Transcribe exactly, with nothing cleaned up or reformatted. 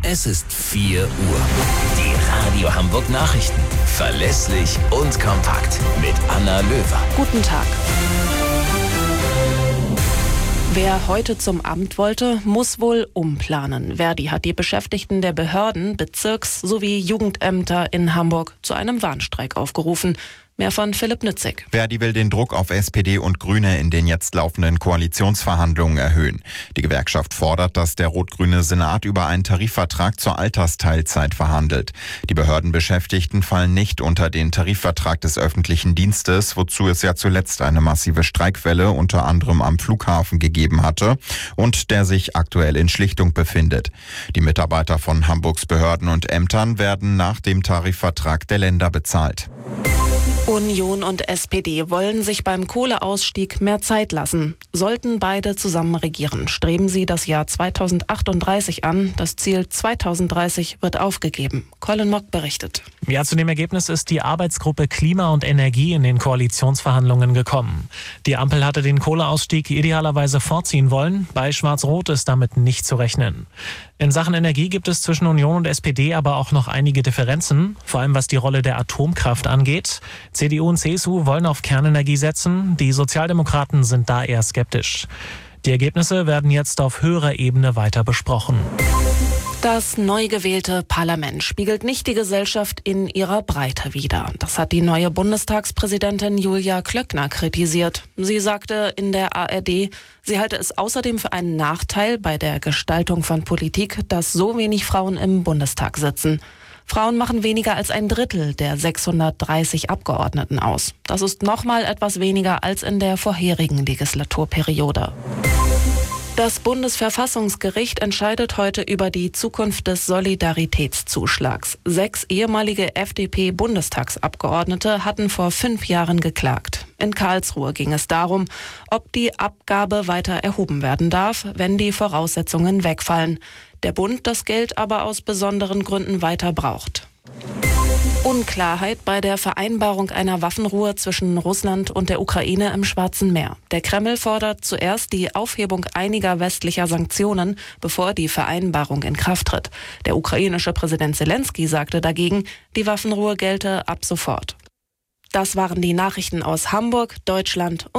Es ist vier Uhr. Die Radio Hamburg Nachrichten. Verlässlich und kompakt. Mit Anna Löwer. Guten Tag. Wer heute zum Amt wollte, muss wohl umplanen. Verdi hat die Beschäftigten der Behörden, Bezirks- sowie Jugendämter in Hamburg zu einem Warnstreik aufgerufen. Mehr von Philipp Nützig. Verdi will den Druck auf S P D und Grüne in den jetzt laufenden Koalitionsverhandlungen erhöhen. Die Gewerkschaft fordert, dass der rot-grüne Senat über einen Tarifvertrag zur Altersteilzeit verhandelt. Die Behördenbeschäftigten fallen nicht unter den Tarifvertrag des öffentlichen Dienstes, wozu es ja zuletzt eine massive Streikwelle unter anderem am Flughafen gegeben hatte und der sich aktuell in Schlichtung befindet. Die Mitarbeiter von Hamburgs Behörden und Ämtern werden nach dem Tarifvertrag der Länder bezahlt. Union und S P D wollen sich beim Kohleausstieg mehr Zeit lassen. Sollten beide zusammen regieren, streben sie das Jahr zweitausendachtunddreißig an. Das Ziel zweitausenddreißig wird aufgegeben. Colin Mock berichtet. Ja, zu dem Ergebnis ist die Arbeitsgruppe Klima und Energie in den Koalitionsverhandlungen gekommen. Die Ampel hatte den Kohleausstieg idealerweise vorziehen wollen. Bei Schwarz-Rot ist damit nicht zu rechnen. In Sachen Energie gibt es zwischen Union und S P D aber auch noch einige Differenzen, vor allem was die Rolle der Atomkraft angeht. C D U und C S U wollen auf Kernenergie setzen, die Sozialdemokraten sind da eher skeptisch. Die Ergebnisse werden jetzt auf höherer Ebene weiter besprochen. Das neu gewählte Parlament spiegelt nicht die Gesellschaft in ihrer Breite wider. Das hat die neue Bundestagspräsidentin Julia Klöckner kritisiert. Sie sagte in der A R D, sie halte es außerdem für einen Nachteil bei der Gestaltung von Politik, dass so wenig Frauen im Bundestag sitzen. Frauen machen weniger als ein Drittel der sechshundertdreißig Abgeordneten aus. Das ist nochmal etwas weniger als in der vorherigen Legislaturperiode. Das Bundesverfassungsgericht entscheidet heute über die Zukunft des Solidaritätszuschlags. Sechs ehemalige F D P-Bundestagsabgeordnete hatten vor fünf Jahren geklagt. In Karlsruhe ging es darum, ob die Abgabe weiter erhoben werden darf, wenn die Voraussetzungen wegfallen. Der Bund das Geld aber aus besonderen Gründen weiter braucht. Unklarheit bei der Vereinbarung einer Waffenruhe zwischen Russland und der Ukraine im Schwarzen Meer. Der Kreml fordert zuerst die Aufhebung einiger westlicher Sanktionen, bevor die Vereinbarung in Kraft tritt. Der ukrainische Präsident Zelensky sagte dagegen, die Waffenruhe gelte ab sofort. Das waren die Nachrichten aus Hamburg, Deutschland und